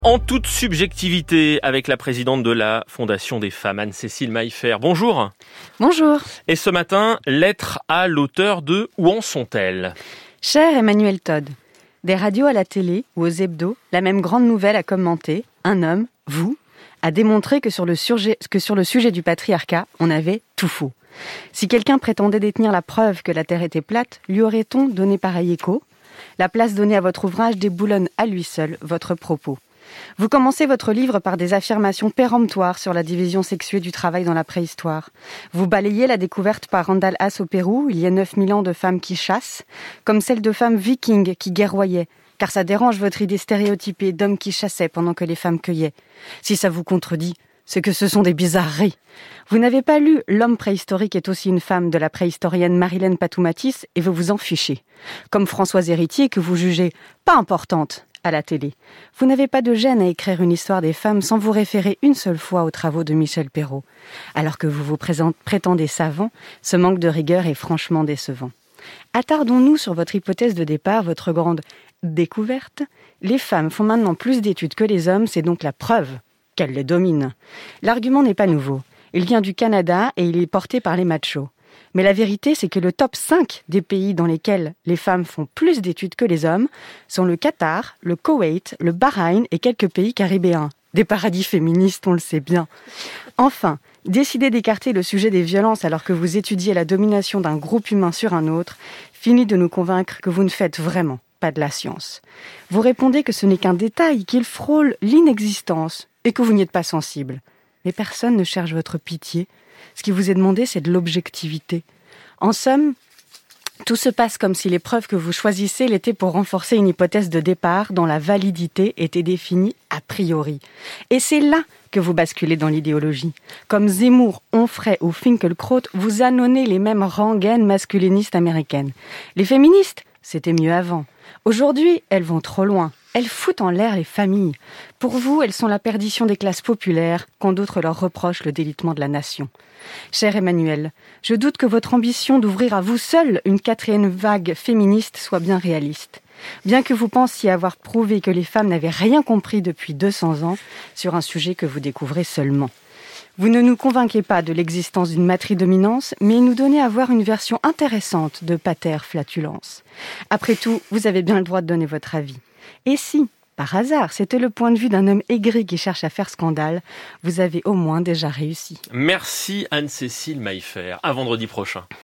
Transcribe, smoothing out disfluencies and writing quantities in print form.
En toute subjectivité, avec la présidente de la Fondation des femmes, Anne-Cécile Maillefer. Bonjour. Bonjour. Et ce matin, lettre à l'auteur de « Où en sont-elles » ? Cher Emmanuel Todd, des radios à la télé ou aux hebdos, la même grande nouvelle a commenté, un homme, vous, a démontré que sur le sujet du patriarcat, on avait tout faux. Si quelqu'un prétendait détenir la preuve que la Terre était plate, lui aurait-on donné pareil écho ? La place donnée à votre ouvrage déboulonne à lui seul votre propos. Vous commencez votre livre par des affirmations péremptoires sur la division sexuée du travail dans la préhistoire. Vous balayez la découverte par Randall Haas au Pérou, il y a 9000 ans, de femmes qui chassent, comme celle de femmes vikings qui guerroyaient, car ça dérange votre idée stéréotypée d'hommes qui chassaient pendant que les femmes cueillaient. Si ça vous contredit, c'est que ce sont des bizarreries. Vous n'avez pas lu « L'homme préhistorique est aussi une femme » de la préhistorienne Marilène Patoumatis et vous vous en fichez. Comme Françoise Héritier que vous jugez pas importante à la télé. Vous n'avez pas de gêne à écrire une histoire des femmes sans vous référer une seule fois aux travaux de Michel Perrault. Alors que vous vous prétendez savant, ce manque de rigueur est franchement décevant. Attardons-nous sur votre hypothèse de départ, votre grande découverte. Les femmes font maintenant plus d'études que les hommes, c'est donc la preuve qu'elles les dominent. L'argument n'est pas nouveau. Il vient du Canada et il est porté par les machos. Mais la vérité, c'est que le top 5 des pays dans lesquels les femmes font plus d'études que les hommes sont le Qatar, le Koweït, le Bahreïn et quelques pays caribéens. Des paradis féministes, on le sait bien. Enfin, décider d'écarter le sujet des violences alors que vous étudiez la domination d'un groupe humain sur un autre finit de nous convaincre que vous ne faites vraiment pas de la science. Vous répondez que ce n'est qu'un détail, qu'il frôle l'inexistence et que vous n'y êtes pas sensible. Mais personne ne cherche votre pitié. Ce qui vous est demandé, c'est de l'objectivité. En somme, tout se passe comme si les preuves que vous choisissez l'étaient pour renforcer une hypothèse de départ dont la validité était définie a priori. Et c'est là que vous basculez dans l'idéologie. Comme Zemmour, Onfray ou Finkielkraut, vous annonnez les mêmes rengaines masculinistes américaines. Les féministes, c'était mieux avant. Aujourd'hui, elles vont trop loin. Elles foutent en l'air les familles. Pour vous, elles sont la perdition des classes populaires, quand d'autres leur reprochent le délitement de la nation. Cher Emmanuel, je doute que votre ambition d'ouvrir à vous seul une 4e vague féministe soit bien réaliste. Bien que vous pensiez avoir prouvé que les femmes n'avaient rien compris depuis 200 ans sur un sujet que vous découvrez seulement. Vous ne nous convainquez pas de l'existence d'une matridominance, mais nous donnez à voir une version intéressante de pater flatulence. Après tout, vous avez bien le droit de donner votre avis. Et si, par hasard, c'était le point de vue d'un homme aigri qui cherche à faire scandale, vous avez au moins déjà réussi. Merci Anne-Cécile Maillefer. À vendredi prochain.